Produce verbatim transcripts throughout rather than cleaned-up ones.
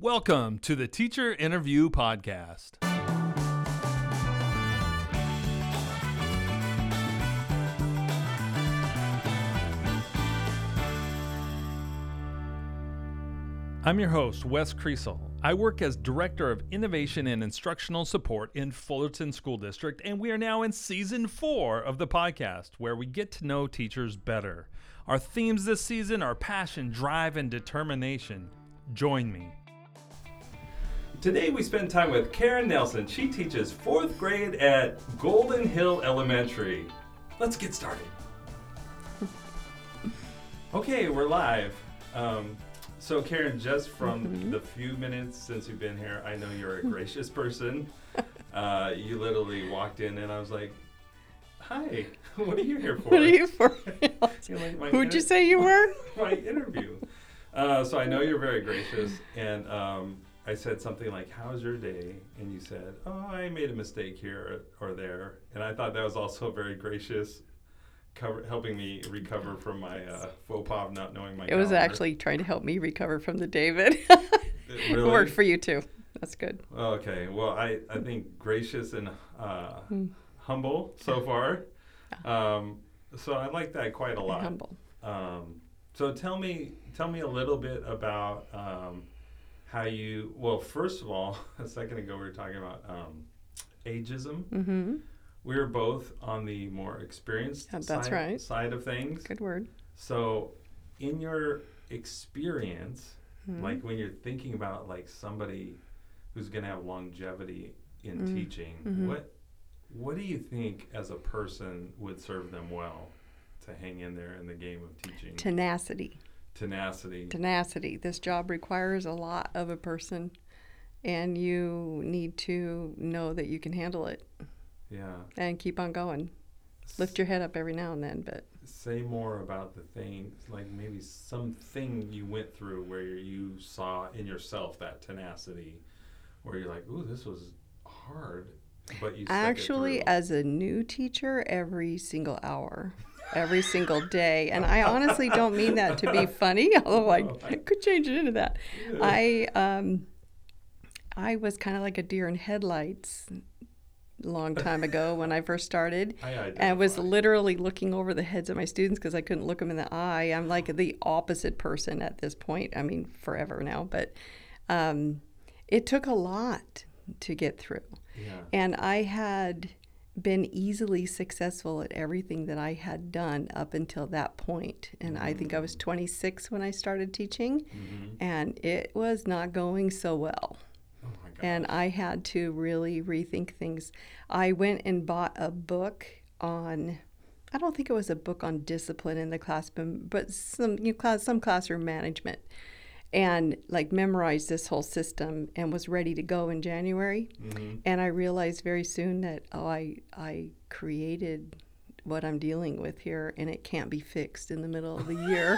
Welcome to the Teacher Interview Podcast. I'm your host, Wes Creasel. I work as Director of Innovation and Instructional Support in Fullerton School District, and we are now in Season four of the podcast, where we get to know teachers better. Our themes this season are passion, drive, and determination. Join me. Today we spend time with Karen Nelson. She teaches fourth grade at Golden Hill Elementary. Let's get started. Okay, we're live. Um, So Karen, just from mm-hmm. the few minutes since you've been here, I know you're a gracious person. Uh, you literally walked in and I was like, hi, what are you here for? What are you for? like, Who'd inter- you say you were? My interview. Uh, so I know you're very gracious. And um, I said something like, how's your day? And you said, oh, I made a mistake here or there. And I thought that was also very gracious. Cover, helping me recover from my uh, faux pas of not knowing my It calendar. was actually trying to help me recover from the David. It really? It worked for you too. That's good. Okay. Well, I, I think gracious and uh, mm. humble so far. Yeah. Um, so I like that quite a lot. And humble. Um, so tell me tell me a little bit about um, how you, well, first of all, a second ago we were talking about um, ageism. Mm-hmm. We were both on the more experienced yeah, that's side, right. side of things. Good word. So in your experience, mm-hmm. like when you're thinking about like somebody who's going to have longevity in mm-hmm. teaching, mm-hmm. what what do you think as a person would serve them well to hang in there in the game of teaching? Tenacity. Tenacity. Tenacity. This job requires a lot of a person, and you need to know that you can handle it. Yeah. And keep on going. Lift your head up every now and then, but. Say more about the things, like maybe something you went through where you saw in yourself that tenacity, where you're like, ooh, this was hard, but you stuck Actually, it through. As a new teacher, every single hour, every single day. And I honestly don't mean that to be funny, although I could change it into that. Yeah. I, um, I was kind of like a deer in headlights long time ago when I first started. I, and I was literally looking over the heads of my students because I couldn't look them in the eye. I'm like the opposite person at this point. I mean, forever now. But um, it took a lot to get through. Yeah. And I had been easily successful at everything that I had done up until that point. And mm-hmm. I think I was twenty-six when I started teaching. Mm-hmm. And it was not going so well. And I had to really rethink things. I went and bought a book on, I don't think it was a book on discipline in the classroom, but some you know, class, some classroom management, and like memorized this whole system and was ready to go in January. Mm-hmm. And I realized very soon that, oh, I I created what I'm dealing with here, and it can't be fixed in the middle of the year.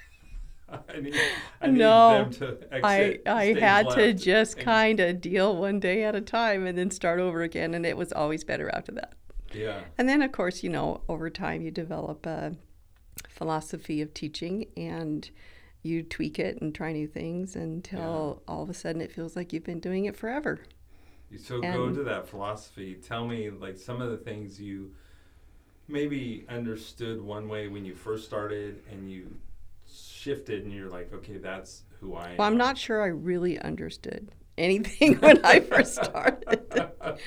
I need, I need no, them to I, I had left to just and, kind of deal one day at a time and then start over again, and it was always better after that. Yeah. And then, of course, you know, over time you develop a philosophy of teaching and you tweak it and try new things until yeah. all of a sudden it feels like you've been doing it forever. So and, go to that philosophy. Tell me, like, some of the things you maybe understood one way when you first started and you shifted and you're like, okay, that's who I am. Well, I'm not sure I really understood anything when I first started.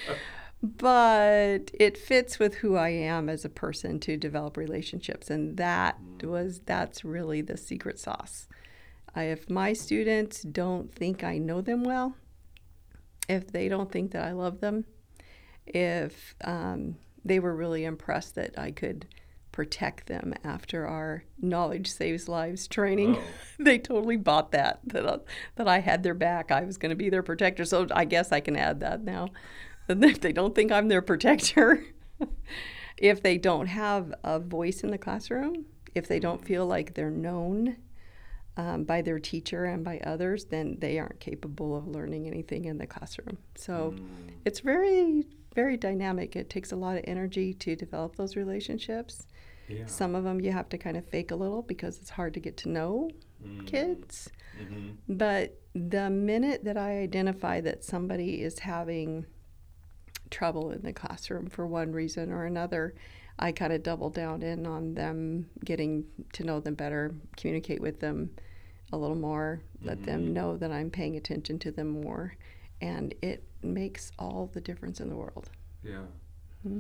But it fits with who I am as a person to develop relationships. And that mm. was, that's really the secret sauce. I, if my students don't think I know them well, if they don't think that I love them, if um, they were really impressed that I could protect them after our Knowledge Saves Lives training. Oh. They totally bought that, that, uh, that I had their back. I was going to be their protector. So I guess I can add that now. If they don't think I'm their protector, if they don't have a voice in the classroom, if they don't feel like they're known um, by their teacher and by others, then they aren't capable of learning anything in the classroom. So mm. it's very, very dynamic. It takes a lot of energy to develop those relationships. Yeah. Some of them you have to kind of fake a little because it's hard to get to know mm-hmm. kids. Mm-hmm. But the minute that I identify that somebody is having trouble in the classroom for one reason or another, I kind of double down in on them, getting to know them better, communicate with them a little more, let Mm-hmm. them know that I'm paying attention to them more, and it makes all the difference in the world. Yeah. Mm-hmm.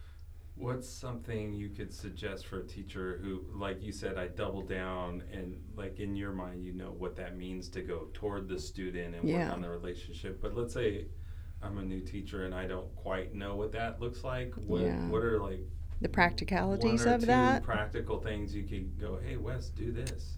What's something you could suggest for a teacher who, like you said, I double down, and like in your mind, you know what that means to go toward the student and Yeah. work on the relationship. But let's say I'm a new teacher and I don't quite know what that looks like. What Yeah. what are like The practicalities one or of two that? practical things you could go, hey, Wes, do this.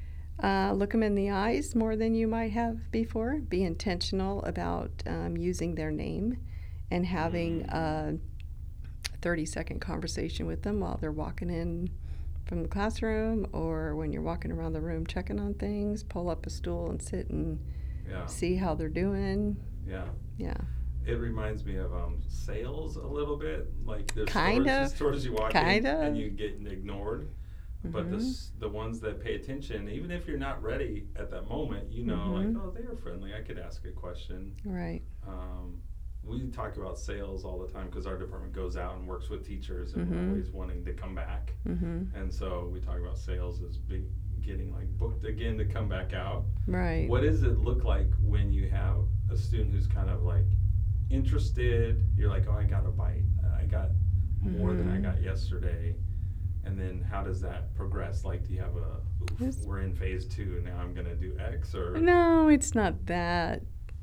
Uh, look them in the eyes more than you might have before. Be intentional about um, using their name and having Mm. a thirty-second conversation with them while they're walking in from the classroom, or when you're walking around the room checking on things. Pull up a stool and sit and Yeah. see how they're doing. Yeah. Yeah. It reminds me of um, sales a little bit. Like there's Kind stores, of. stores you walk Kind in of. and you get ignored. But the Mhm. s- the ones that pay attention, even if you're not ready at that moment, you know, Mhm. like, oh, they were friendly. I could ask a question. Right. Um, we talk about sales all the time because our department goes out and works with teachers and Mhm. we're always wanting to come back. Mm-hmm. And so we talk about sales as big, getting like booked again to come back out. Right. What does it look like when you have a student who's kind of like interested? You're like, oh, I got a bite. I got more than I Mhm. got yesterday. And then how does that progress? Like, do you have a, oof, Yes. we're in phase two, now I'm going to do X? Or No, it's not that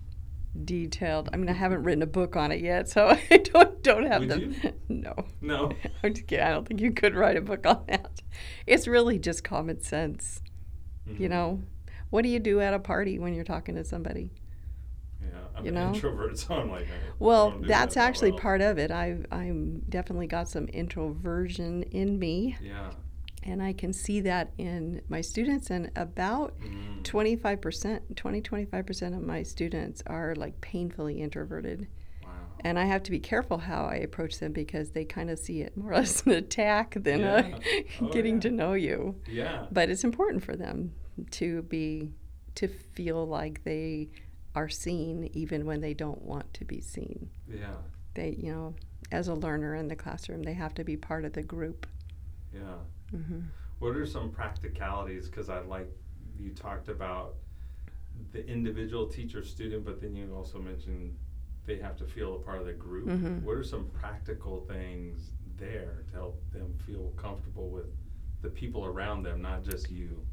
detailed. I mean, I haven't written a book on it yet, so I don't don't have Would them. you? No, No. I'm just kidding. I don't think you could write a book on that. It's really just common sense. You Mhm. know, what do you do at a party when you're talking to somebody? Yeah, I'm You an know? introvert, so I'm like, I Well, don't do that's that that actually well. part of it. I've I'm definitely got some introversion in me, Yeah. and I can see that in my students. And about Mm. twenty-five percent, twenty, twenty-five percent of my students are like painfully introverted. Wow. And I have to be careful how I approach them because they kind of see it more as an attack than Yeah. a Oh, getting yeah. to know you. Yeah. But it's important for them to be to feel like they are seen even when they don't want to be seen. Yeah. They, you know, as a learner in the classroom, they have to be part of the group. Yeah. Hmm. What are some practicalities? Because I like you talked about the individual teacher student, but then you also mentioned they have to feel a part of the group. Mhm. What are some practical things there to help them feel comfortable with the people around them, not just you?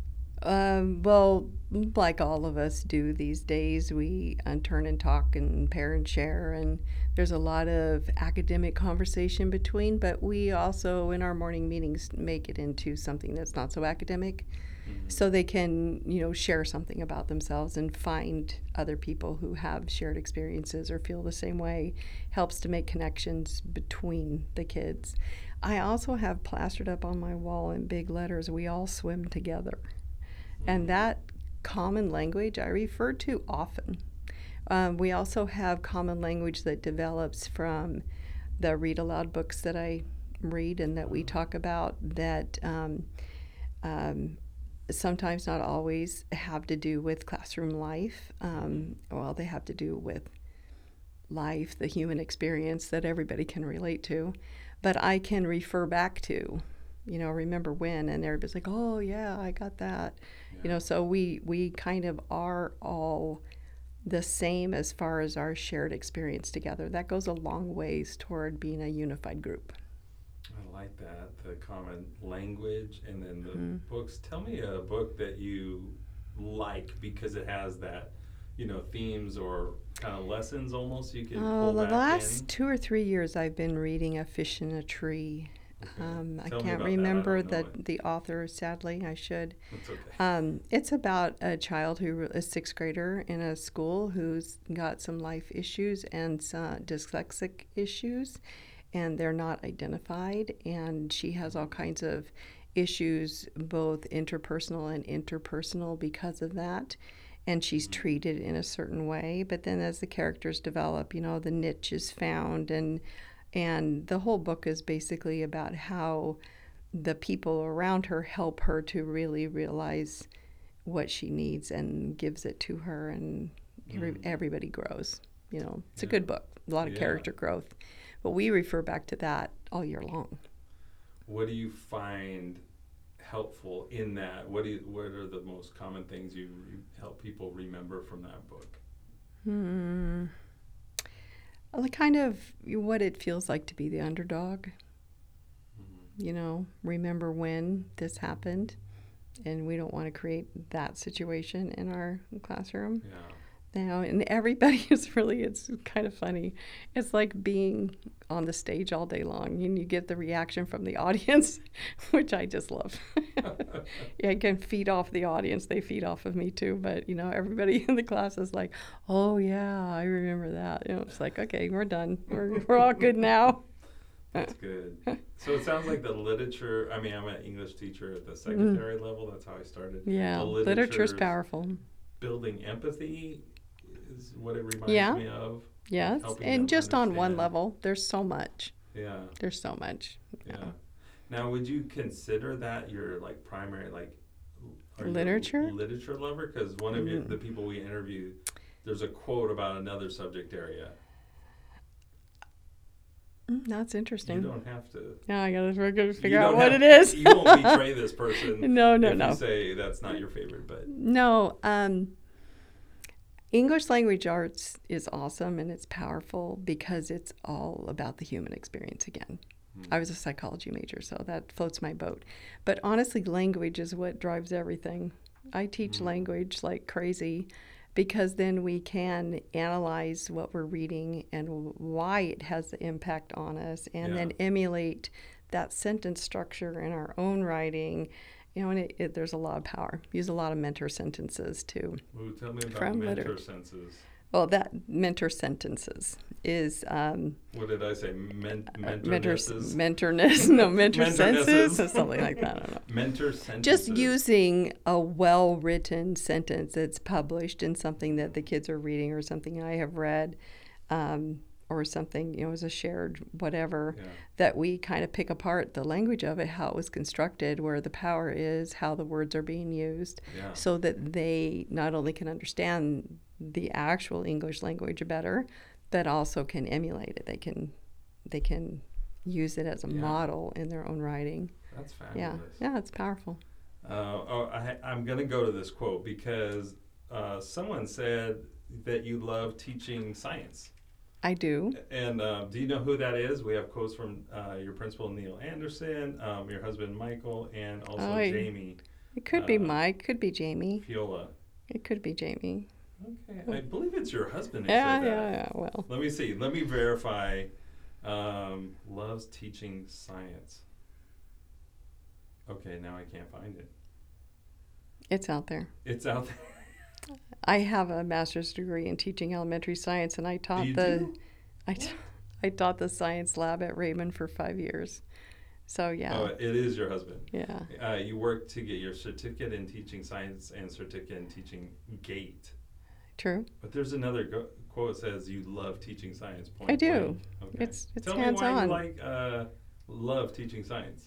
Um, well, like all of us do these days, we uh, turn and talk and pair and share, and there's a lot of academic conversation between, but we also, in our morning meetings, make it into something that's not so academic, Mhm. so they can, you know, share something about themselves and find other people who have shared experiences or feel the same way. Helps to make connections between the kids. I also have plastered up on my wall in big letters, "We all swim together." And that common language I refer to often. Um, we also have common language that develops from the read aloud books that I read and that we talk about that um, um, sometimes, not always, have to do with classroom life. Um, well, they have to do with life, the human experience that everybody can relate to. But I can refer back to, you know, remember when, and everybody's like, oh, yeah, I got that. You know, so we, we kind of are all the same as far as our shared experience together. That goes a long ways toward being a unified group. I like that, the common language and then the Mhm. books. Tell me a book that you like because it has that, you know, themes or kind of lessons almost you can Oh, pull the back last in. two or three years I've been reading A Fish in a Tree. Okay. Um, I Tell me can't about that. I remember don't know the, it. the author, sadly. I should. It's okay. Um, it's about a child who, a sixth grader in a school who's got some life issues and some dyslexic issues, and they're not identified. And she has all kinds of issues, both interpersonal and interpersonal, because of that. And she's Mhm. treated in a certain way. But then as the characters develop, you know, the niche is found, and and the whole book is basically about how the people around her help her to really realize what she needs and gives it to her, and every, Mm. everybody grows. You know, it's a Yeah. good book, a lot of Yeah. character growth. But we refer back to that all year long. What do you find helpful in that? What do you, what are the most common things you re- help people remember from that book? Hmm. Well, kind of what it feels like to be the underdog. Mm-hmm. You know, remember when this happened, and we don't want to create that situation in our classroom. Yeah. Now, and everybody is really, it's kind of funny. It's like being on the stage all day long, and you get the reaction from the audience, which I just love. Yeah, I can feed off the audience. They feed off of me too. But, you know, everybody in the class is like, oh, yeah, I remember that. You know, it's like, okay, we're done. We're, we're all good now. That's good. So it sounds like the literature, I mean, I'm an English teacher at the secondary mm. level. That's how I started. Yeah, the literature's powerful. Building empathy is what it reminds yeah. me of. Yes, and just understand. on one level, there's so much. Yeah. There's so much. Yeah. yeah. Now, would you consider that your like primary like literature you literature lover? Because one of mm. your, the people we interviewed, there's a quote about another subject area. Mm, that's interesting. You don't have to. Yeah, I gotta figure out what it is. You won't betray this person. no, no, if no. You say that's not your favorite, but no. Um, English language arts is awesome and it's powerful because it's all about the human experience again. Mm. I was a psychology major, so that floats my boat. But honestly, language is what drives everything. I teach mm. language like crazy because then we can analyze what we're reading and why it has the impact on us, and yeah. then emulate that sentence structure in our own writing. You know, and it, it, there's a lot of power. Use a lot of mentor sentences too. Ooh, tell me about mentor sentences. Well, that mentor sentences is. Um, what did I say? Men- mentornesses? Mentorness. No, mentor sentences or something like that. I don't know. Mentor sentences. Just using a well-written sentence that's published in something that the kids are reading or something I have read. Um, or something, you know, as a shared whatever, yeah. that we kind of pick apart the language of it, how it was constructed, where the power is, how the words are being used, yeah. so that they not only can understand the actual English language better, but also can emulate it. They can, they can use it as a yeah. model in their own writing. That's fabulous. Yeah, yeah, it's powerful. Uh, oh, I, I'm going to go to this quote because uh, someone said that you love teaching science. I do. And uh, do you know who that is? We have quotes from uh, your principal, Neil Anderson, um, your husband, Michael, and also oh, Jamie. It could uh, be Mike, could be Jamie. Fiola. It could be Jamie. Okay. I believe it's your husband who yeah, said that. Yeah, yeah, well. Let me see. Let me verify. Um, loves teaching science. Okay, now I can't find it. It's out there. It's out there. I have a master's degree in teaching elementary science, and I taught you the, do? I, t- I taught the science lab at Raymond for five years. So yeah. Oh, it is your husband. Yeah. Uh, you worked to get your certificate in teaching science and certificate in teaching GATE. True. But there's another go- quote that says you love teaching science. Point I do. Okay. It's it's Tell hands-on. me why you like uh, love teaching science.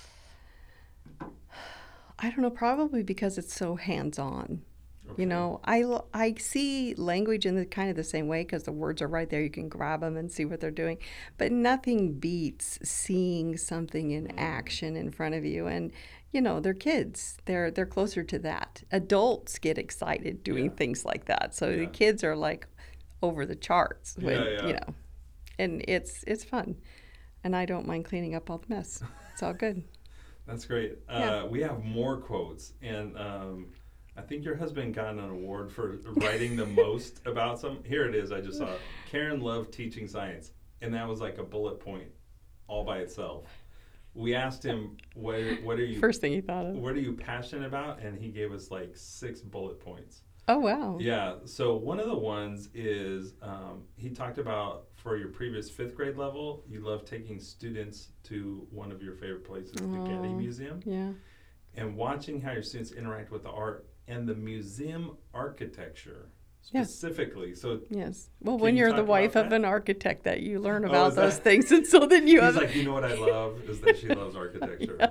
I don't know. Probably because it's so hands-on. Okay. You know, I, I see language in the kind of the same way because the words are right there. You can grab them and see what they're doing. But nothing beats seeing something in action in front of you. And, you know, they're kids. They're they're closer to that. Adults get excited doing yeah. things like that. So yeah. the kids are like over the charts. When, yeah, yeah. You know, and it's it's fun. And I don't mind cleaning up all the mess. It's all good. That's great. Yeah. Uh, we have more quotes. And um, I think your husband got an award for writing the most about some. Here it is. I just saw it. Karen loved teaching science. And that was like a bullet point all by itself. We asked him, what, what are you... First thing he thought of. What are you passionate about? And he gave us like six bullet points. Oh, wow. Yeah. So one of the ones is um, he talked about for your previous fifth grade level, you love taking students to one of your favorite places, oh, the Getty Museum. Yeah. And watching how your students interact with the art and the museum architecture specifically. Yes. So yes. Well, when you you're the wife of an architect, that you learn about oh, those that? things, and so then you He's have. He's like, you know what I love is that she loves architecture. Yes.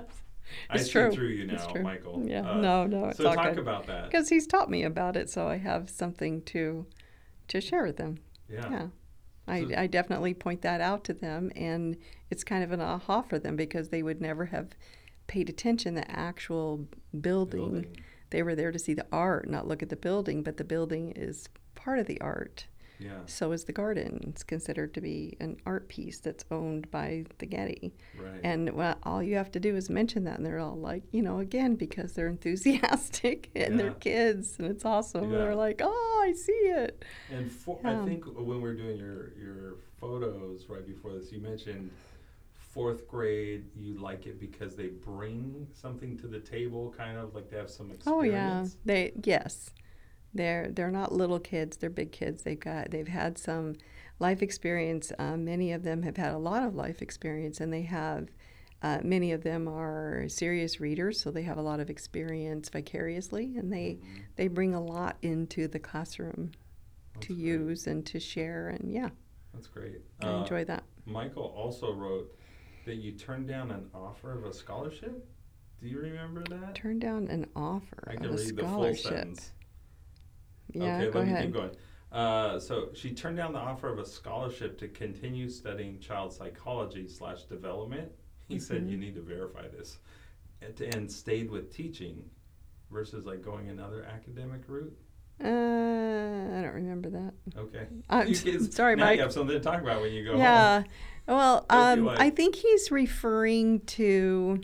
I It's see true. through you It's now, true. Michael. Yeah, Uh, no, no, it's so all talk good. about that. Because he's taught me about it, so I have something to to share with them. Yeah. Yeah. I, So- I definitely point that out to them, and it's kind of an aha for them because they would never have paid attention to the actual building. Building. They were there to see the art, not look at the building, but the building is part of the art. Yeah. So is the garden. It's considered to be an art piece that's owned by the Getty. Right. And well, all you have to do is mention that, and they're all like, you know, again, because they're enthusiastic and Yeah. they're kids, and it's awesome. Yeah. They're like, oh, I see it. And for, Yeah. I think when we were doing your, your photos right before this, you mentioned fourth grade, you like it because they bring something to the table, kind of like they have some Oh yeah, experience. they yes, they're they're not little kids. They're big kids. They've got they've had some life experience. Uh, many of them have had a lot of life experience, and they have. Uh, many of them are serious readers, so they have a lot of experience vicariously, and they Mhm. they bring a lot into the classroom That's to great. use and to share. And yeah, That's great. I Uh, enjoy that. Michael also wrote that you turned down an offer of a scholarship. Do you remember that? Turn down an offer I of can a read the full scholarship. sentence. Yeah, okay, go let me ahead. keep going. Uh, so she turned down the offer of a scholarship to continue studying child psychology slash development. He said Mhm. you need to verify this, and, and stayed with teaching versus like going another academic route. Uh, I don't remember that. Okay. I'm You kids- sorry, now Mike. you have something to talk about when you go home. Yeah. Well, Don't um, you like- I think he's referring to.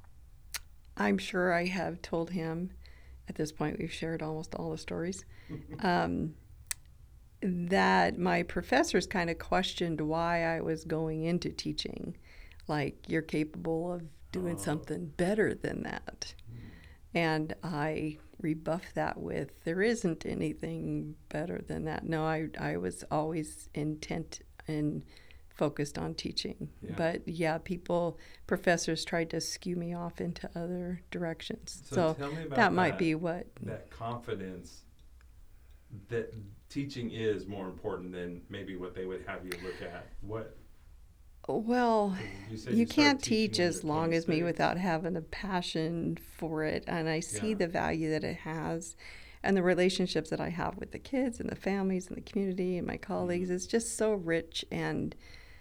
I'm sure I have told him. At this point, we've shared almost all the stories. um, that my professors kind of questioned why I was going into teaching. Like, you're capable of doing Oh. something better than that. And I rebuffed that with, there isn't anything better than that. No, I, I was always intent and focused on teaching. Yeah. But yeah, people, professors tried to skew me off into other directions. So, So, tell me about that might be what. that confidence that teaching is more important than maybe what they would have you look at. What Well, you said you you started can't teach teaching when as you were long as me twenty-six. without having a passion for it. And I see Yeah. the value that it has and the relationships that I have with the kids and the families and the community and my colleagues. Mhm. It's just so rich and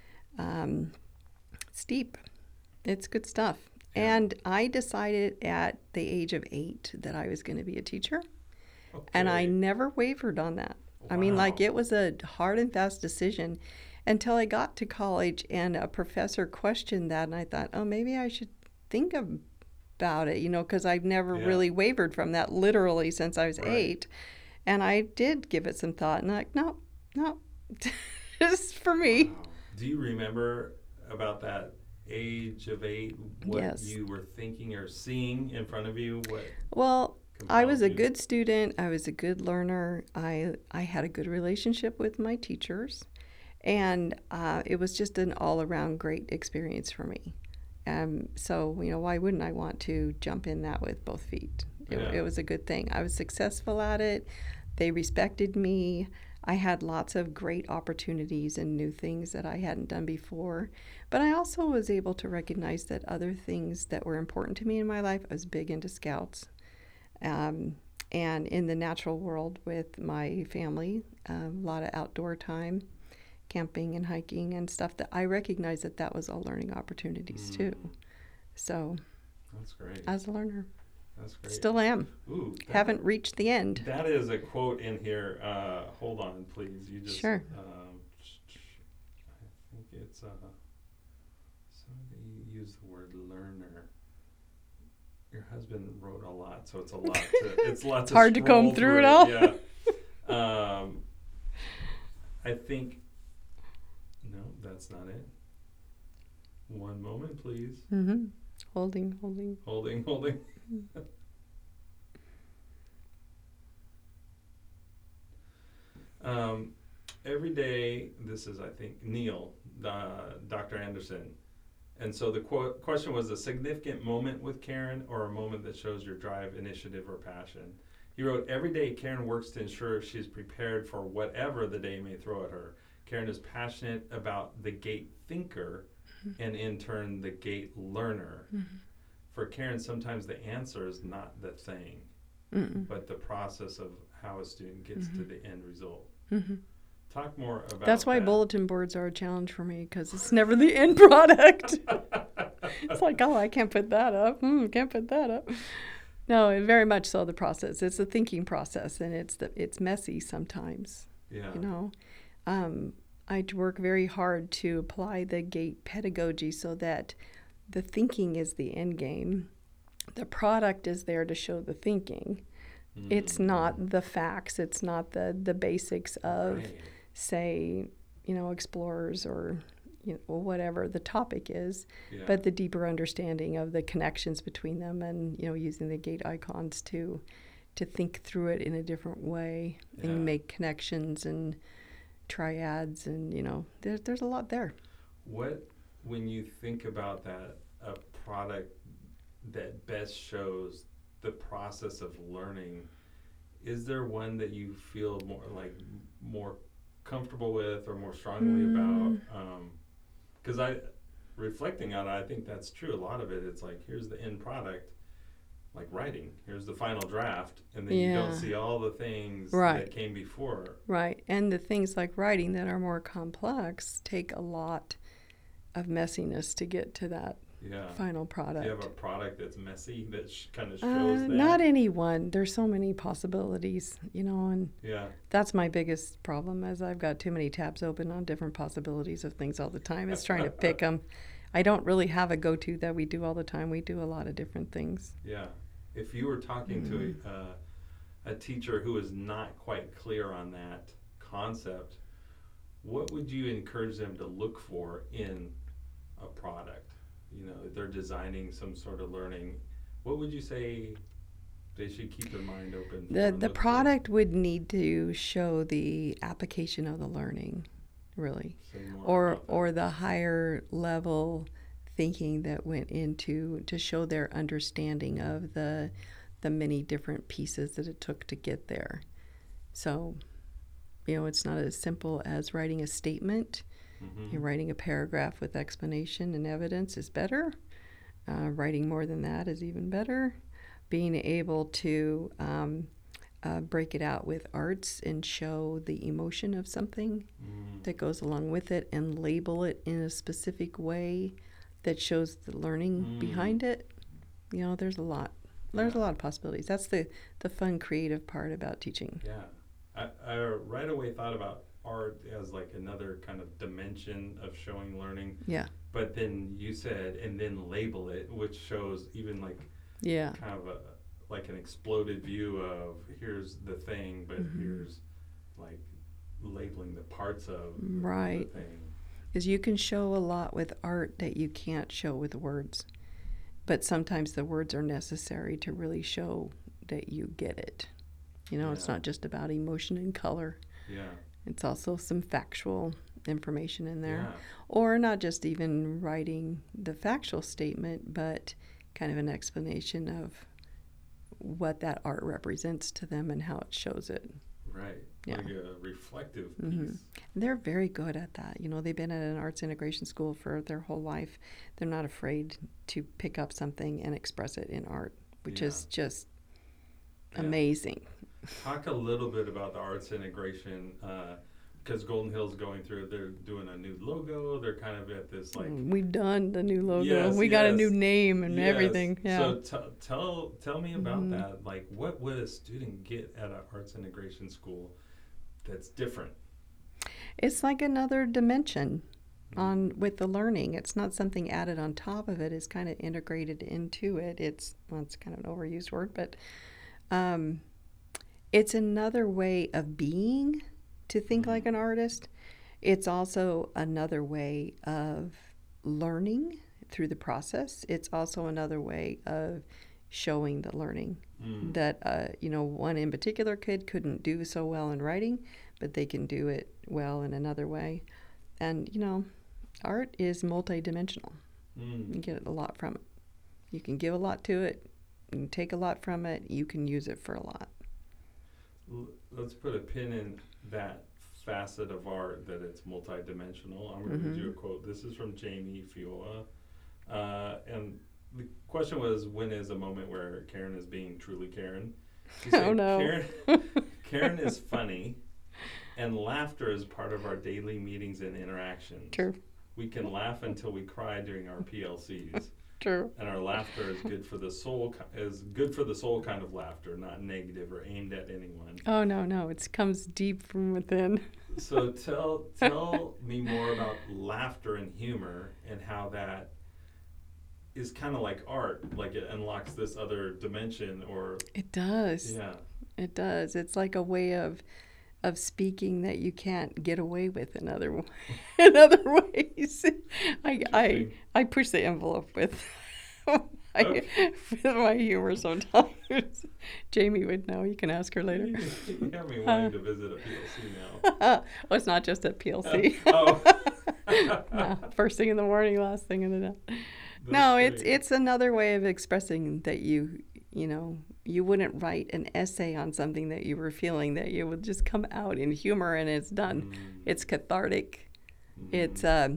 um, steep. It's good stuff. Yeah. And I decided at the age of eight that I was going to be a teacher. And I Okay. never wavered on that. I mean, like, Wow. it was a hard and fast decision until I got to college and a professor questioned that. And I thought, oh, maybe I should think about it, you know, because I've never Yeah. really wavered from that literally since I was Right. eight. And I did give it some thought. And I'm like, no, no, this is for me. Wow. Do you remember about that age of eight, what Yes. you were thinking or seeing in front of you? What Well, I was a compelled you? good student. I was a good learner. I I had a good relationship with my teachers, and uh, it was just an all-around great experience for me. Um, so you know, why wouldn't I want to jump in that with both feet? It, Yeah. it was a good thing. I was successful at it. They respected me. I had lots of great opportunities and new things that I hadn't done before. But I also was able to recognize that other things that were important to me in my life. I was big into scouts. Um, and in the natural world with my family, um, a lot of outdoor time, camping and hiking and stuff, that I recognized that that was all learning opportunities Mm. too. So That's great. as a learner, That's great. still am. Ooh, that- Haven't reached the end. That is a quote in here. Uh, hold on, please. You just. Sure. Um, I think it's. Uh, somebody used the word learner. Your husband wrote a lot, so it's a lot. To, it's a lot. It's to hard to comb scroll through it all. Yeah. Um, I think. No, that's not it. One moment, please. Mm-hmm. Holding, holding. Holding, holding. um, every day, this is, I think, Neil, uh, Doctor Anderson. And so the qu- question was a significant moment with Karen or a moment that shows your drive, initiative, or passion. He wrote, every day Karen works to ensure she's prepared for whatever the day may throw at her. Karen is passionate about the gate thinker and in turn the gate learner. Mm-hmm. for Karen, sometimes the answer is not the thing, Mm-mm. but the process of how a student gets Mm-hmm. to the end result. Mm-hmm. Talk more about That's why that. bulletin boards are a challenge for me, because it's never the end product. It's like, oh, I can't put that up. Mm, can't put that up. No, it very much so the process. It's a thinking process, and it's the, it's messy sometimes. Yeah. You know, um, I work very hard to apply the GATE pedagogy so that the thinking is the end game. The product is there to show the thinking. Mm-hmm. It's not the facts. It's not the, the basics of, right. say, you know, explorers or, you know, whatever the topic is, yeah. but the deeper understanding of the connections between them, and, you know, using the GATE icons to to think through it in a different way, yeah. and make connections and triads, and, you know, there's there's a lot there. What, when you think about that, a product that best shows the process of learning, is there one that you feel more like more comfortable with or more strongly mm. about? Because um, I, reflecting on it, I think that's true. A lot of it, it's like, here's the end product, like writing. Here's the final draft, and then yeah. you don't see all the things right. that came before. Right, and the things like writing that are more complex take a lot of messiness to get to that yeah. final product. Do you have a product that's messy that sh- kind of shows uh, that? Not any one. There's so many possibilities, you know, and yeah. that's my biggest problem, as I've got too many tabs open on different possibilities of things all the time. It's trying to pick them. I don't really have a go-to that we do all the time. We do a lot of different things. Yeah. If you were talking mm-hmm. to a, uh, a teacher who is not quite clear on that concept, what would you encourage them to look for in a product? You know, if they're designing some sort of learning, what would you say they should keep their mind open for? The the product would need to show the application of the learning, really, or or the higher level thinking that went into to show their understanding of the the many different pieces that it took to get there. So, you know, it's not as simple as writing a statement. Mm-hmm. You're writing a paragraph with explanation and evidence is better. Uh, writing more than that is even better. Being able to um, uh, break it out with arts and show the emotion of something mm. that goes along with it, and label it in a specific way that shows the learning mm. behind it. You know, there's a lot. There's yeah. a lot of possibilities. That's the, the fun, creative part about teaching. Yeah. I, I right away thought about art as like another kind of dimension of showing learning. Yeah. But then you said, and then label it, which shows even like yeah. kind of a like an exploded view of here's the thing, but mm-hmm. here's like labeling the parts of right. the thing. Because you can show a lot with art that you can't show with words. But sometimes the words are necessary to really show that you get it. You know, yeah. it's not just about emotion and color. Yeah. It's also some factual information in there. Yeah. Or not just even writing the factual statement, but kind of an explanation of what that art represents to them and how it shows it. Right. Yeah. Like a reflective piece. Mm-hmm. They're very good at that. You know, they've been at an arts integration school for their whole life. They're not afraid to pick up something and express it in art, which yeah. is just yeah. amazing. Talk a little bit about the arts integration, uh, because Golden Hill's going through, they're doing a new logo. They're kind of at this like... We've done the new logo. Yes, we yes. got a new name and yes. everything. Yeah. So t- tell tell me about mm-hmm. that. Like, what would a student get at an arts integration school that's different? It's like another dimension mm-hmm. on with the learning. It's not something added on top of it. It's kind of integrated into it. It's, well, it's kind of an overused word, but um, it's another way of being to think mm-hmm. like an artist. It's also another way of learning through the process. It's also another way of showing the learning mm. that, uh, you know, one in particular kid couldn't do so well in writing, but they can do it well in another way. And, you know, art is multidimensional. Mm. You can get a lot from it. You can give a lot to it. You can take a lot from it. You can use it for a lot. Let's put a pin in that facet of art, that it's multidimensional. I'm going to mm-hmm. read you a quote. This is from Jamie Fiola. Uh, and the question was, when is a moment where Karen is being truly Karen? She Oh, said, no. Karen, Karen is funny, and laughter is part of our daily meetings and interactions. True. We can laugh until we cry during our P L Cs. True. And our laughter is good for the soul, is good for the soul kind of laughter, not negative or aimed at anyone. Oh, no, no. It comes deep from within. So tell tell me more about laughter and humor and how that is kind of like art, like it unlocks this other dimension, or It does. yeah, It does. It's like a way of of speaking that you can't get away with in other in other ways. I I Interesting. I push the envelope with my, Okay. with my humor sometimes. Jamie would know. You can ask her later. You have me wanting to visit a P L C now. Well, it's not just at P L C. Oh, No, first thing in the morning, last thing in the night. That's No, it's great. it's another way of expressing that you you know you wouldn't write an essay on something that you were feeling, that you would just come out in humor and it's done. Mm. It's cathartic. Mm. It's um,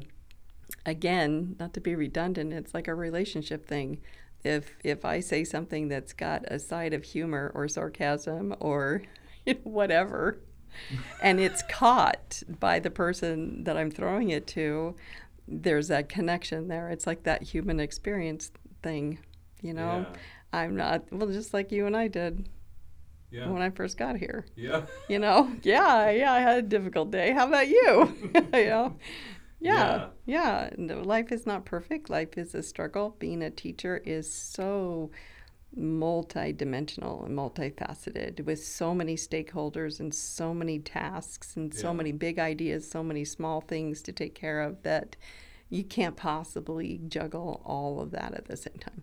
again, not to be redundant, it's like a relationship thing. If if I say something that's got a side of humor or sarcasm or whatever, and it's caught by the person that I'm throwing it to, there's that connection there. It's like that human experience thing, you know? Yeah. I'm not, well, just like you and I did Yeah. when I first got here. Yeah. You know? Yeah, yeah, I had a difficult day. How about you? You know? Yeah, yeah. No, life is not perfect. Life is a struggle. Being a teacher is so multi-dimensional and multifaceted with so many stakeholders and so many tasks and so Yeah. many big ideas, so many small things to take care of that you can't possibly juggle all of that at the same time.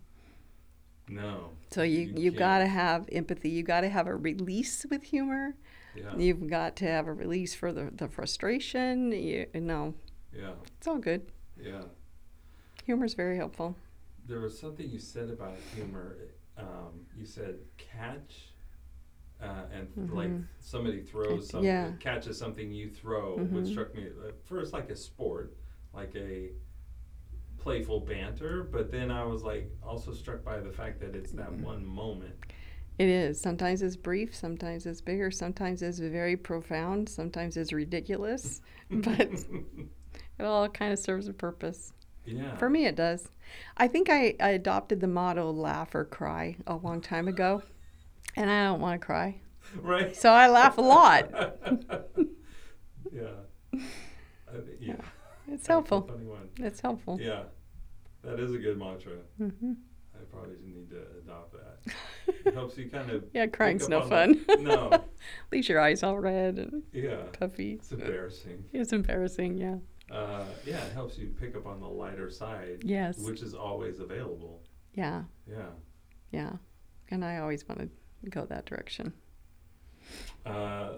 No. So you, You you can't. got to have empathy. You got to have a release with humor. Yeah. You've got to have a release for the, the frustration. You, no, Yeah. it's all good. Yeah. Humor's very helpful. There was something you said about humor. Um, you said catch, uh, and Mhm. like somebody throws Catch- something, yeah. catches something you throw, which Mhm. struck me at first like a sport, like a playful banter, but then I was like also struck by the fact that it's that one moment. It is. Sometimes it's brief, sometimes it's bigger, sometimes it's very profound, sometimes it's ridiculous, but it all kind of serves a purpose. Yeah. For me, it does. I think I, I adopted the motto laugh or cry a long time ago, and I don't want to cry. Right. So I laugh a lot. Yeah. I thi- yeah. It's That's a helpful. funny one. It's helpful. Yeah. That is a good mantra. Hmm. I probably need to adopt that. It helps you kind of. Yeah, crying's pick no up on the- fun. no. Leaves your eyes all red and Yeah. puffy. It's embarrassing. It's embarrassing, yeah. Uh, yeah, it helps you pick up on the lighter side, Yes. which is always available. Yeah, Yeah. yeah. And I always want to go that direction. Uh,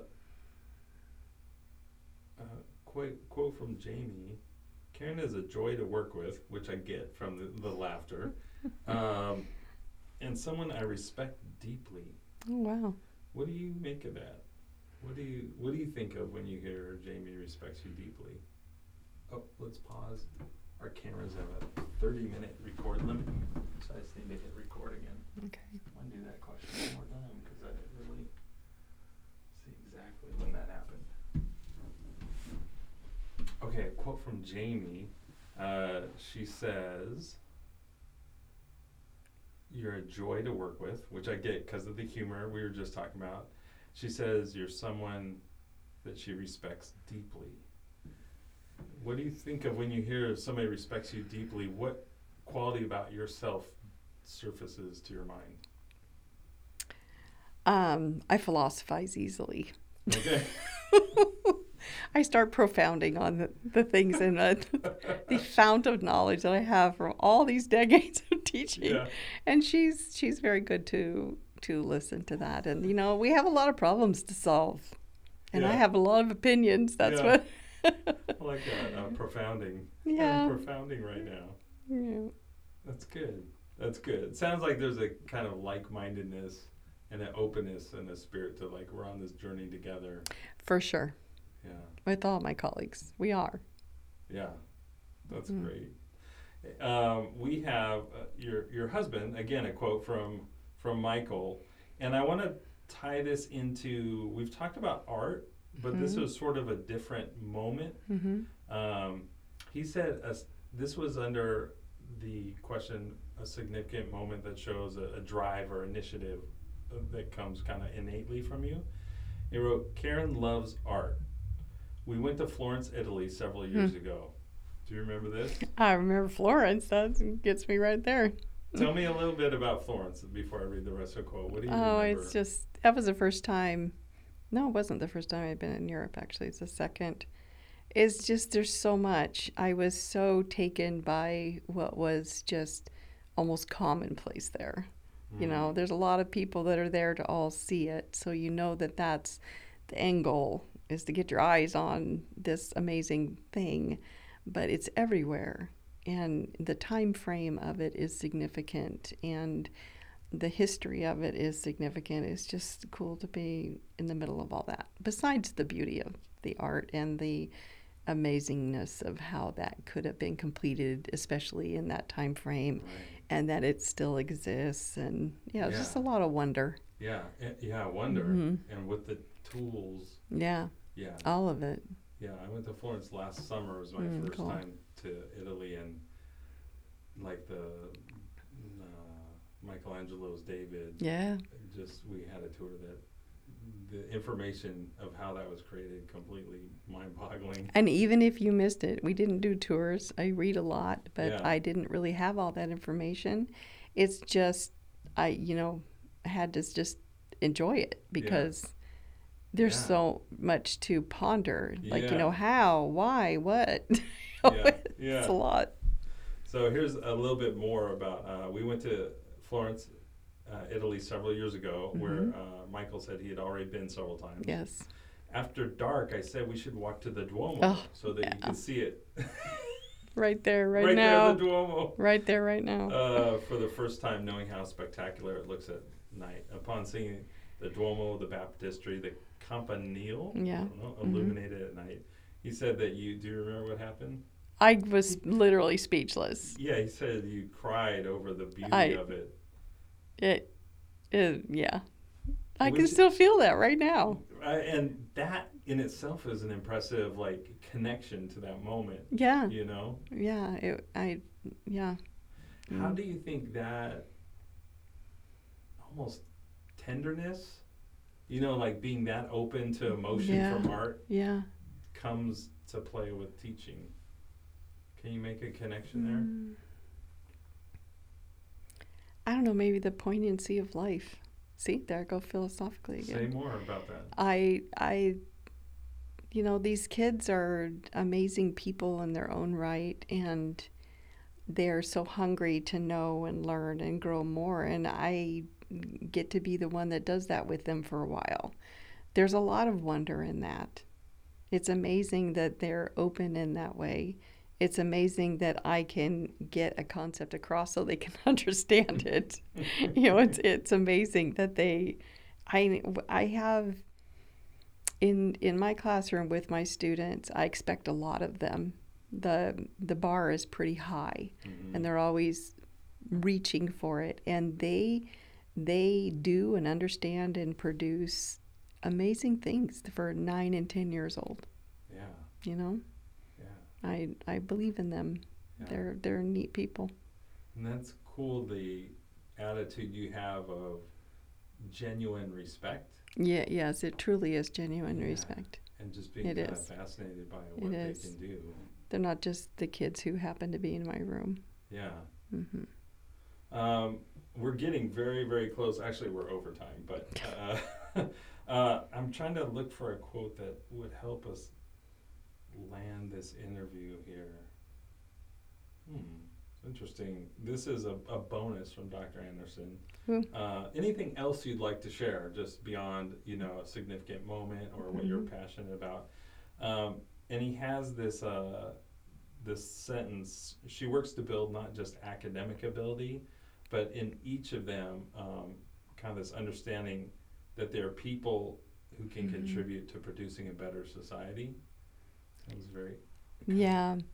uh, quote, quote from Jamie: Karen is a joy to work with, which I get from the, the laughter, um, and someone I respect deeply. Oh, wow. What do you make of that? What do you What do you think of when you hear Jamie respects you deeply? Oh, let's pause. Our cameras have a thirty minute record limit, so I just need to hit record again. Okay. I want to do that question one more time because I didn't really see exactly when that happened. Okay, a quote from Jamie. Uh, she says, "You're a joy to work with," which I get because of the humor we were just talking about. She says, "You're someone that she respects deeply." What do you think of when you hear somebody respects you deeply? What quality about yourself surfaces to your mind? Um, I philosophize easily. Okay. I start profounding on the, the things in the, the fount of knowledge that I have from all these decades of teaching. Yeah. And she's she's very good to to listen to that. And you know, we have a lot of problems to solve. And I Yeah. have a lot of opinions. That's Yeah. what I like that, uh, profounding. Yeah. I'm profounding right now. Yeah. That's good. That's good. It sounds like there's a kind of like-mindedness and an openness and a spirit to like we're on this journey together. For sure. Yeah. With all my colleagues. We are. Yeah. That's Mhm. great. um, we have uh, your your husband, again, a quote from from Michael, and I want to tie this into, we've talked about art, but mm-hmm. this was sort of a different moment. Mm-hmm. Um, he said uh, this was under the question, a significant moment that shows a, a drive or initiative that comes kind of innately from you. He wrote, Karen loves art. We went to Florence, Italy several years hmm. ago. Do you remember this? I remember Florence. That gets me right there. Tell me a little bit about Florence before I read the rest of the quote. What do you oh, remember? It's just, that was the first time. No, it wasn't the first time I'd been in Europe, actually. It's the second. It's just, there's so much. I was so taken by what was just almost commonplace there. Mm. You know, there's a lot of people that are there to all see it. So you know that that's the end goal, is to get your eyes on this amazing thing. But it's everywhere. And the time frame of it is significant. And the history of it is significant. It's just cool to be in the middle of all that. Besides the beauty of the art and the amazingness of how that could have been completed, especially in that time frame, right. and that it still exists. And yeah, it's yeah. just a lot of wonder. Yeah, yeah, wonder. Mm-hmm. And with the tools. Yeah. Yeah. All of it. Yeah, I went to Florence last summer. It was my mm, first cool. time to Italy, and like the uh, Michelangelo's David. Yeah. Just, we had a tour that the information of how that was created completely mind-boggling. And even if you missed it, we didn't do tours. I read a lot, but yeah. I didn't really have all that information. It's just, I, you know, had to just enjoy it because yeah. there's yeah. so much to ponder. Like, yeah. you know, how, why, what? yeah. It's yeah. a lot. So here's a little bit more about, uh, we went to Florence, uh, Italy several years ago, mm-hmm. where uh, Michael said he had already been several times. Yes. After dark, I said we should walk to the Duomo oh, so that yeah. you could see it. right there, right, right now. Right there, the Duomo. Right there, right now. Uh, for the first time, knowing how spectacular it looks at night. Upon seeing the Duomo, the Baptistery, the Campanile, yeah. I don't know, illuminated mm-hmm. at night, he said that you, do you remember what happened? I was literally speechless. Yeah, he said you cried over the beauty I, of it. It, it yeah. I Which, can still feel that right now. Uh, and that in itself is an impressive, like, connection to that moment. Yeah. You know? Yeah. It, I, yeah. How mm. do you think that almost tenderness, you know, like being that open to emotion yeah. from art yeah. comes to play with teaching? Can you make a connection there? Mm. I don't know, maybe the poignancy of life. See, there I go philosophically again. Say more about that. I, I, you know, these kids are amazing people in their own right, and they're so hungry to know and learn and grow more, and I get to be the one that does that with them for a while. There's a lot of wonder in that. It's amazing that they're open in that way. It's amazing that I can get a concept across so they can understand it. You know, it's it's amazing that they, I, I have, in in my classroom with my students, I expect a lot of them. The the bar is pretty high, mm-hmm. and they're always reaching for it. And they they do and understand and produce amazing things for nine and ten years old. Yeah. You know? I, I believe in them. Yeah. They're they're neat people. And that's cool, the attitude you have of genuine respect. Yeah, yes, it truly is genuine yeah. respect. And just being it kind is. of fascinated by what it they is. can do. They're not just the kids who happen to be in my room. Yeah. Mm-hmm. Um, we're getting very, very close. Actually, we're over time, but uh, uh, I'm trying to look for a quote that would help us land this interview here. Hmm, interesting. This is a, a bonus from Doctor Anderson. Mm. Uh, anything else you'd like to share, just beyond, you know, a significant moment or what mm-hmm. you're passionate about? Um, and he has this uh, this sentence: she works to build not just academic ability, but in each of them, um, kind of this understanding that there are people who can mm-hmm. contribute to producing a better society. That was very yeah.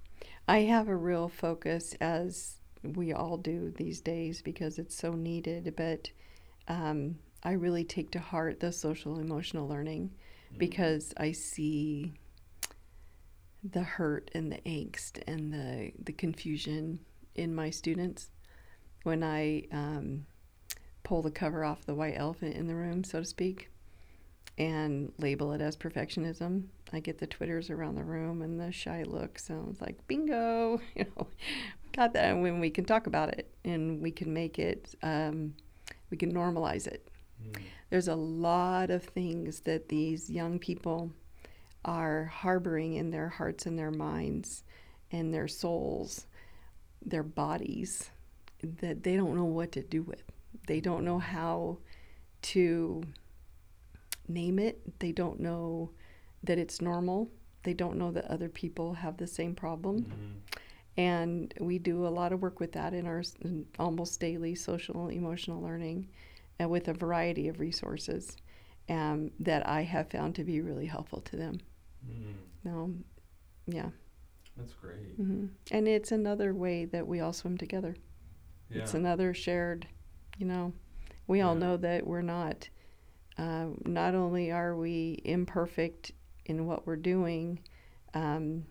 I have a real focus, as we all do these days, because it's so needed. But um, I really take to heart the social emotional learning mm-hmm. because I see the hurt and the angst and the, the confusion in my students when I um, pull the cover off the white elephant in the room, so to speak, and label it as perfectionism. I get the Twitters around the room and the shy looks, and it's like, bingo, you know, got that. And when we can talk about it and we can make it, um, we can normalize it. Mm. There's a lot of things that these young people are harboring in their hearts and their minds and their souls, their bodies, that they don't know what to do with. They don't know how to name it. They don't know that it's normal. They don't know that other people have the same problem. Mm-hmm. And we do a lot of work with that in our in almost daily social emotional learning, and with a variety of resources um, that I have found to be really helpful to them. Mm. No, yeah. That's great. Mm-hmm. And it's another way that we all swim together. Yeah. It's another shared, you know, we all yeah. know that we're not, uh, not only are we imperfect in what we're doing, um,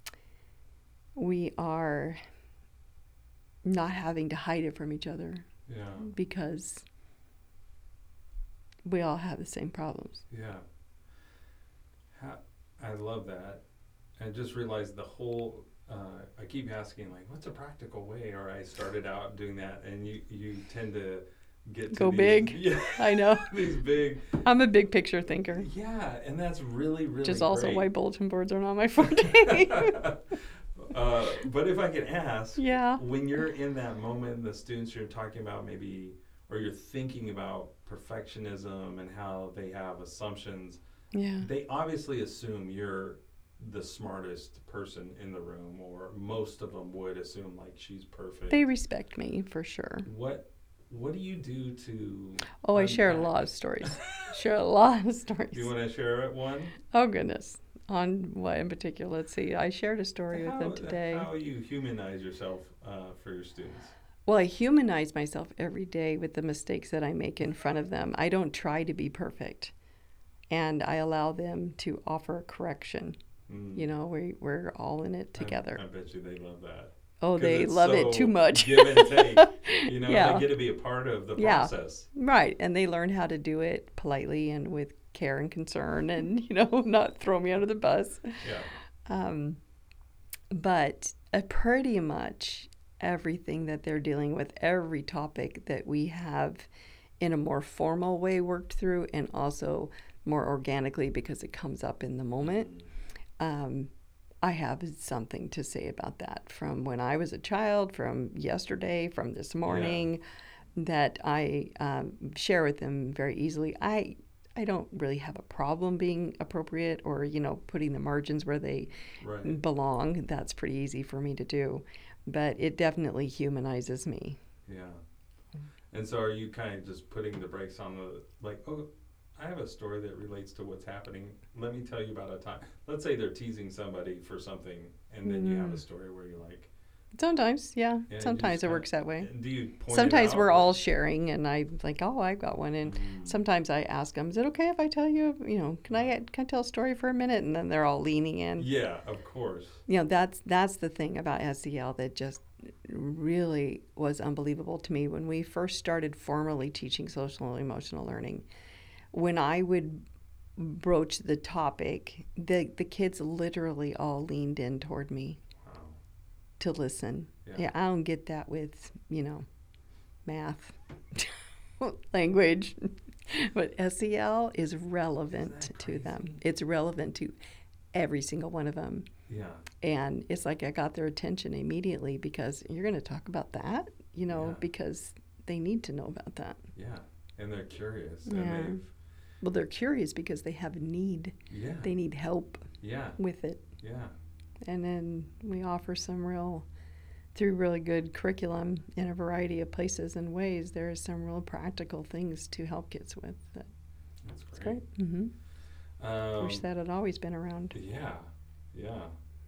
we are not having to hide it from each other. Yeah. Because we all have the same problems. Yeah. How, I love that. I just realized the whole, uh, I keep asking, like, what's a practical way? Or I started out doing that, and you, you tend to get to Go these, big. Yeah, I know. These big. I'm a big picture thinker. Yeah, and that's really, really Which is great. also why bulletin boards are not my forte. uh, but if I could ask, yeah. when you're in that moment, the students you're talking about maybe, or you're thinking about perfectionism and how they have assumptions, yeah. they obviously assume you're the smartest person in the room, or most of them would assume like she's perfect. They respect me for sure. What What do you do to? Oh, I share a lot of stories. share a lot of stories. Do you want to share one? Oh goodness, on what in particular? Let's see. I shared a story how, with them today. How you humanize yourself uh, for your students? Well, I humanize myself every day with the mistakes that I make in front of them. I don't try to be perfect, and I allow them to offer correction. Mm. You know, we, we're all in it together. I, I bet you they love that. Oh, they love so it too much. Give and take. You know, yeah. they get to be a part of the yeah. process. Right. And they learn how to do it politely and with care and concern and, you know, not throw me under the bus. Yeah. Um, but uh, pretty much everything that they're dealing with, every topic that we have in a more formal way worked through, and also more organically because it comes up in the moment. Mm. Um, I have something to say about that from when I was a child, from yesterday, from this morning, yeah. that I um, share with them very easily. I I don't really have a problem being appropriate or, you know, putting the margins where they right. belong. That's pretty easy for me to do. But it definitely humanizes me. Yeah. And so are you kind of just putting the brakes on the, like, oh, I have a story that relates to what's happening. Let me tell you about a time. Let's say they're teasing somebody for something, and then mm. you have a story where you're like... Sometimes, yeah. yeah sometimes it works that way. Do you point Sometimes it out, we're or? all sharing, and I'm like, oh, I've got one. And mm. sometimes I ask them, is it okay if I tell you, you know, can I, can I tell a story for a minute? And then they're all leaning in. Yeah, of course. You know, that's that's the thing about S E L that just really was unbelievable to me when we first started formally teaching social and emotional learning. When I would broach the topic, the the kids literally all leaned in toward me wow. to listen. Yeah. yeah, I don't get that with, you know, math, language, but S E L is relevant to them. It's relevant to every single one of them. Yeah. And it's like I got their attention immediately because you're going to talk about that, you know, yeah. because they need to know about that. Yeah, and they're curious. Yeah. And they've Well, they're curious because they have need. Yeah. They need help yeah. with it. Yeah. And then we offer some real, through really good curriculum in a variety of places and ways, there are some real practical things to help kids with. That, That's great. It's great. Mm-hmm. Um, Wish that had always been around. Yeah, yeah.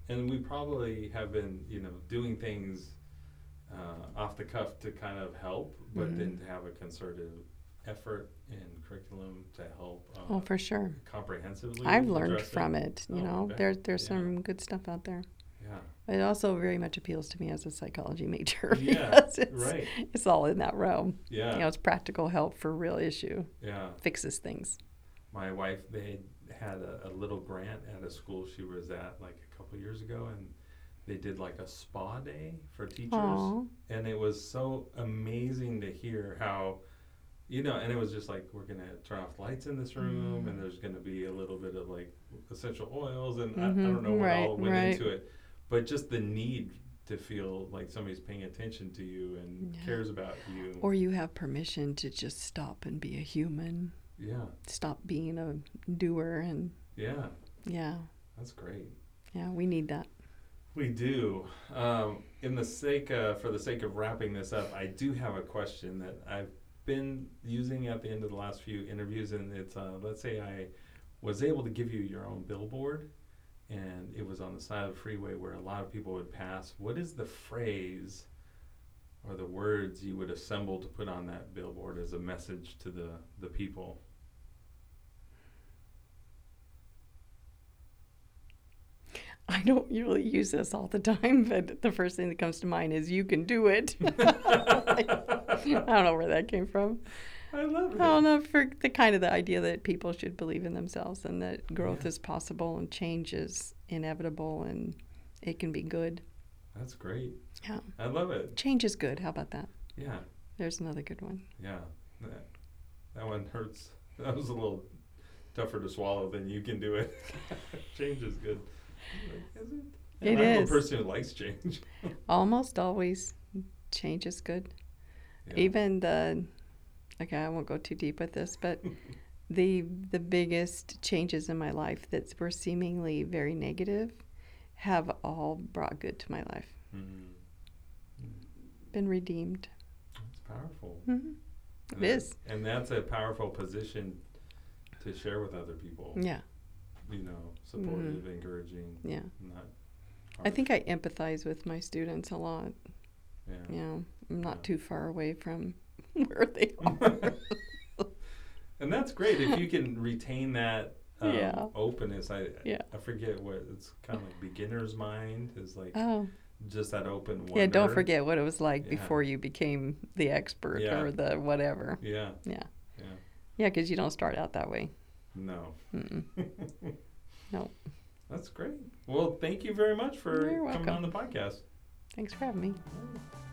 and we probably have been, you know, doing things uh, off the cuff to kind of help, but Mm-hmm. then to have a concerted effort in curriculum to help uh, Oh, for sure. comprehensively. I've learned address from it. You Oh, I know, bet. there there's Yeah. some good stuff out there. Yeah. It also very much appeals to me as a psychology major Yeah, because it's right. it's all in that realm. Yeah. You know, it's practical help for real issue, Yeah. fixes things. My wife, they had a, a little grant at a school she was at like a couple years ago, and they did like a spa day for teachers. Aw. And it was so amazing to hear how, you know, and it was just like, we're going to turn off the lights in this room, Mm. and there's going to be a little bit of like essential oils, and I, I Mhm. don't know what Right, all went right. into it, but just the need to feel like somebody's paying attention to you and Yeah. cares about you. Or you have permission to just stop and be a human, yeah, stop being a doer, and yeah, yeah, that's great. yeah, we need that. We do. Um, in the sake, uh, for the sake of wrapping this up, I do have a question that I've been using at the end of the last few interviews, and it's, uh, let's say I was able to give you your own billboard, and it was on the side of the freeway where a lot of people would pass. What is the phrase or the words you would assemble to put on that billboard as a message to the, the people? I don't really use this all the time, but the first thing that comes to mind is "you can do it." I don't know where that came from. I love it. I don't know, for the kind of the idea that people should believe in themselves and that growth Yeah. is possible and change is inevitable and it can be good. That's great. Yeah. I love it. Change is good. How about that? Yeah. There's another good one. Yeah, that, that one hurts. That was a little tougher to swallow than "you can do it." Change is good. Like, is it? It And I'm is. a person who likes change. Almost always change is good. Yeah. Even the, okay, I won't go too deep with this, but the the biggest changes in my life that were seemingly very negative have all brought good to my life. Mm. Been redeemed. That's powerful. Mm-hmm. And It that- is. And that's a powerful position to share with other people. Yeah, You know, supportive, encouraging, yeah. not I think I empathize with my students a lot. Yeah. You know, I'm not Yeah. too far away from where they are. And that's great if you can retain that um, Yeah. openness. I Yeah. I forget what it's kind of like beginner's mind is like Oh, just that open wonder. yeah, don't forget what it was like Yeah. before you became the expert Yeah. or the whatever. Yeah. Yeah. Yeah. Yeah, because you don't start out that way. No. Mm-mm. No. That's great. Well, thank you very much for You're coming welcome. on the podcast. Thanks for having me.